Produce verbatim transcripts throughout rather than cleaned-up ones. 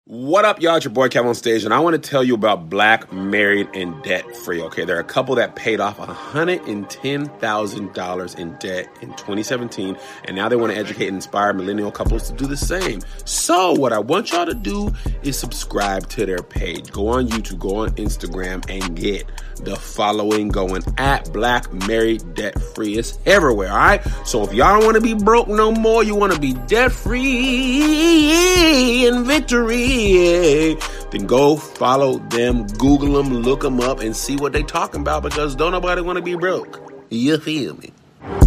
What up, y'all? It's your boy Kev on stage, and I want to tell you about Black Married and Debt Free. Okay, there are a couple that paid off one hundred ten thousand dollars in debt in twenty seventeen, and now they want to educate and inspire millennial couples to do the same. So what I want y'all to do is subscribe to their page. Go on YouTube, go on Instagram, and get the following going at Black Married Debt Free. It's everywhere, all right? So if y'all don't want to be broke no more, you want to be debt free in victory, then go follow them, Google them, look them up, and see what they talking about, because don't nobody want to be broke. You feel me?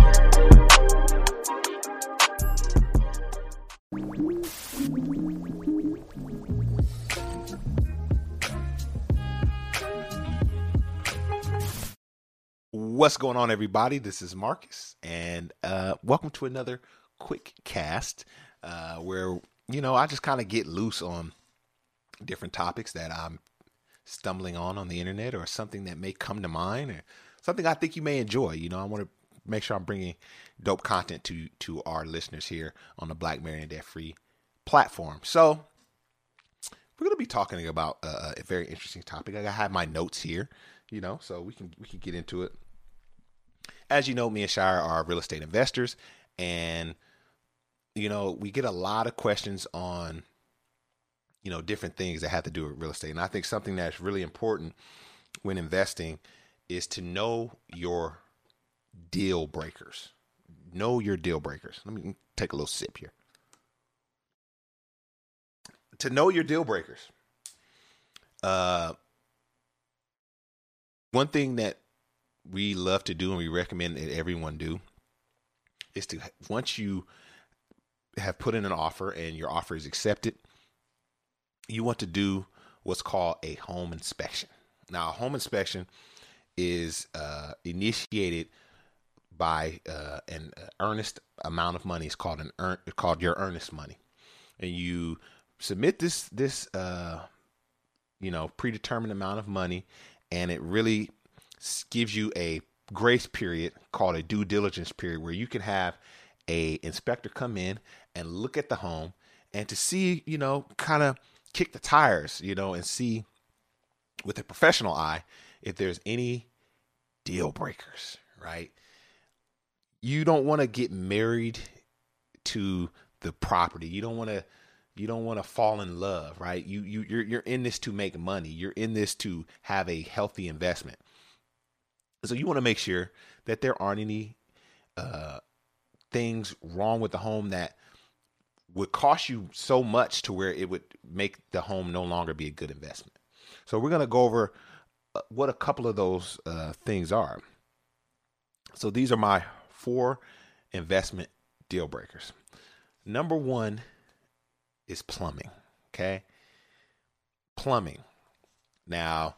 What's going on, everybody? This is Marcus, and uh, welcome to another quick cast uh, where, you know, I just kind of get loose on different topics that I'm stumbling on on the internet, or something that may come to mind, or something I think you may enjoy. You know, I want to make sure I'm bringing dope content to to our listeners here on the Black Married and Debt Free platform. So we're going to be talking about a, a very interesting topic. I have my notes here, you know, so we can we can get into it. As you know, me and Shire are real estate investors, and, you know, we get a lot of questions on, you know, different things that have to do with real estate. And I think something that's really important when investing is to know your deal breakers. Know your deal breakers. Let me take a little sip here. To know your deal breakers. Uh, one thing that we love to do, and we recommend that everyone do, is to, once you have put in an offer and your offer is accepted, you want to do what's called a home inspection. Now, a home inspection is uh, initiated by uh, an earnest amount of money. It's called an earn, called your earnest money, and you submit this this uh, you know predetermined amount of money, and it really gives you a grace period called a due diligence period, where you can have a inspector come in and look at the home and to see, you know, kind of kick the tires, you know, and see with a professional eye if there's any deal breakers, right? You don't want to get married to the property. You don't want to you don't want to fall in love, right? You you you're you're in this to make money. You're in this to have a healthy investment. So you want to make sure that there aren't any uh, things wrong with the home that would cost you so much to where it would make the home no longer be a good investment. So we're going to go over what a couple of those uh, things are. So these are my four investment deal breakers. Number one is plumbing. Okay. Plumbing. Now,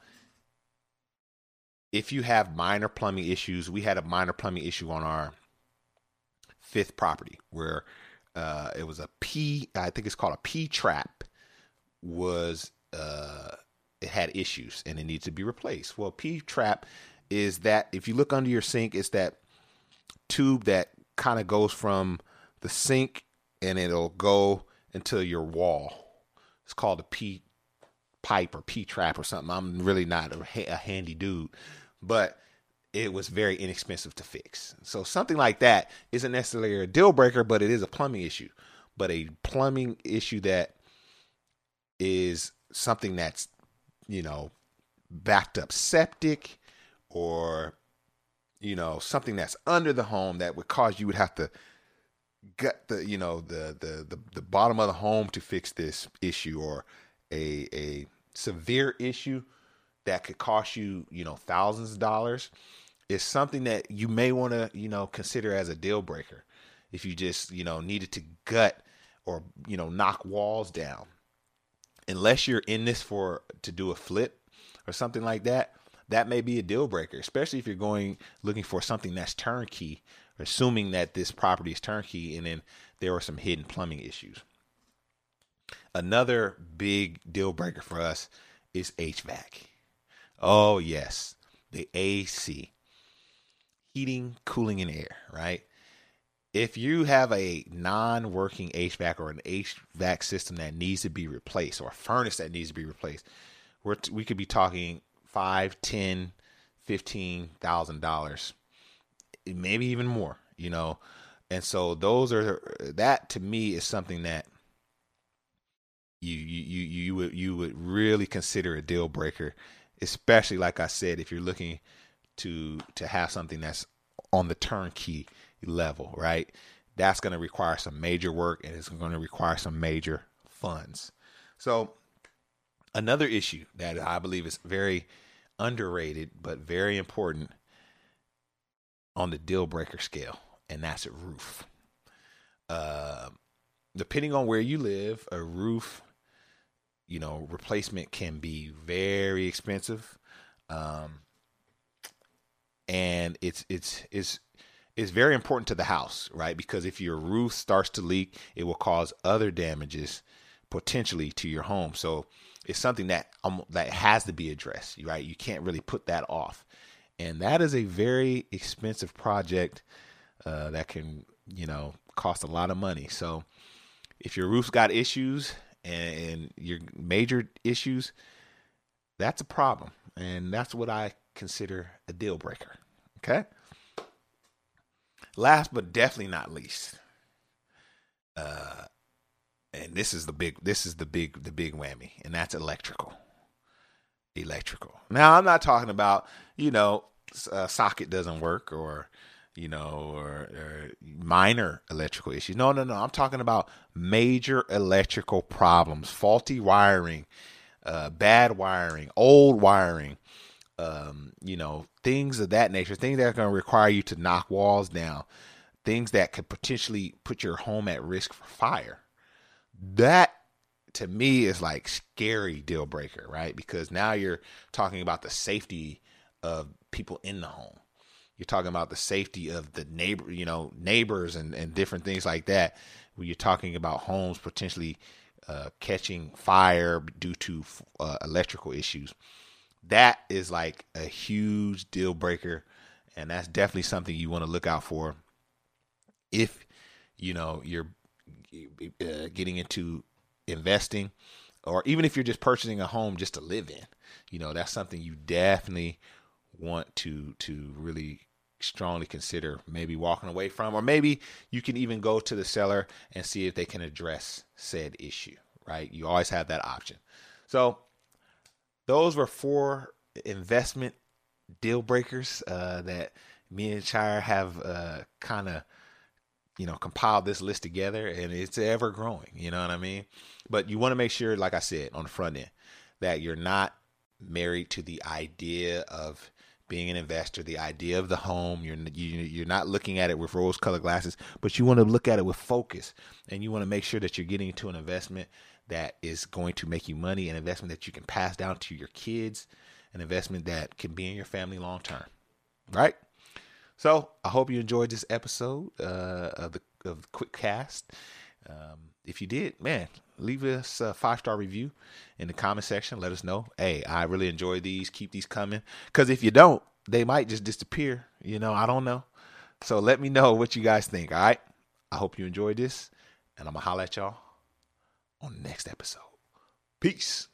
if you have minor plumbing issues, we had a minor plumbing issue on our fifth property where uh, it was a P, I think it's called a P trap, was uh, it had issues and it needs to be replaced. Well, P trap is that if you look under your sink, it's that tube that kind of goes from the sink and it'll go into your wall. It's called a P pipe or P trap or something. I'm really not a, a handy dude, but it was very inexpensive to fix. So something like that isn't necessarily a deal breaker, but it is a plumbing issue. But a plumbing issue that is something that's, you know, backed up septic, or, you know, something that's under the home that would cause you would have to gut the, you know, the, the, the, the bottom of the home to fix this issue, or a, a severe issue that could cost you, you know, thousands of dollars, is something that you may want to, you know, consider as a deal breaker. If you just, you know, needed to gut or, you know, knock walls down, unless you're in this for, to do a flip or something like that, that may be a deal breaker, especially if you're going, looking for something that's turnkey, assuming that this property is turnkey, and then there are some hidden plumbing issues. Another big deal breaker for us is H V A C. Oh, yes, the A C. Heating, cooling, and air, right? if you have a non-working H V A C or an H V A C system that needs to be replaced, or a furnace that needs to be replaced, we're t- we could be talking five, ten, fifteen thousand dollars, maybe even more. You know, and so those are that to me is something that you you you you would you would really consider a deal breaker, especially like I said, if you're looking to to have something that's on the turnkey level, right? That's going to require some major work, and it's going to require some major funds. So another issue that I believe is very underrated but very important on the deal breaker scale, and that's a roof. Uh, depending on where you live, a roof, you know, replacement can be very expensive, um, and it's it's it's it's very important to the house, right? Because if your roof starts to leak, it will cause other damages potentially to your home. So it's something that um, that has to be addressed, right? You can't really put that off, and that is a very expensive project uh, that can, you know, cost a lot of money. So if your roof's got issues and, and your major issues, that's a problem, and that's what I consider a deal breaker. Okay. Last but definitely not least, uh, and this is the big, this is the big, the big whammy, and that's electrical. Electrical. Now, I'm not talking about, you know, a socket doesn't work, or, you know, or, or minor electrical issues. No, no, no. I'm talking about major electrical problems, faulty wiring, uh, bad wiring, old wiring. Um, you know, things of that nature, things that are going to require you to knock walls down, things that could potentially put your home at risk for fire. That to me is like scary deal breaker, right? Because now you're talking about the safety of people in the home. You're talking about the safety of the neighbor, you know, neighbors and, and different things like that. When you're talking about homes potentially uh, catching fire due to uh, electrical issues. That is like a huge deal breaker, and that's definitely something you want to look out for if, you know, you're uh, getting into investing, or even if you're just purchasing a home just to live in. You know, that's something you definitely want to to really strongly consider maybe walking away from, or maybe you can even go to the seller and see if they can address said issue, right? You always have that option. So those were four investment deal breakers uh, that me and Shire have uh, kind of, you know, compiled this list together, and it's ever growing. You know what I mean? But you want to make sure, like I said, on the front end, that you're not married to the idea of being an investor, the idea of the home. You're you, you're not looking at it with rose-colored glasses, but you want to look at it with focus, and you want to make sure that you're getting into an investment that is going to make you money, an investment that you can pass down to your kids, an investment that can be in your family long term, right? So I hope you enjoyed this episode uh, of the of the Quick Cast. Um, if you did, man, leave us a five-star review in the comment section. Let us know, hey, I really enjoy these. Keep these coming. Because if you don't, they might just disappear. You know, I don't know. So let me know what you guys think, all right? I hope you enjoyed this, and I'm going to holler at y'all on the next episode. Peace.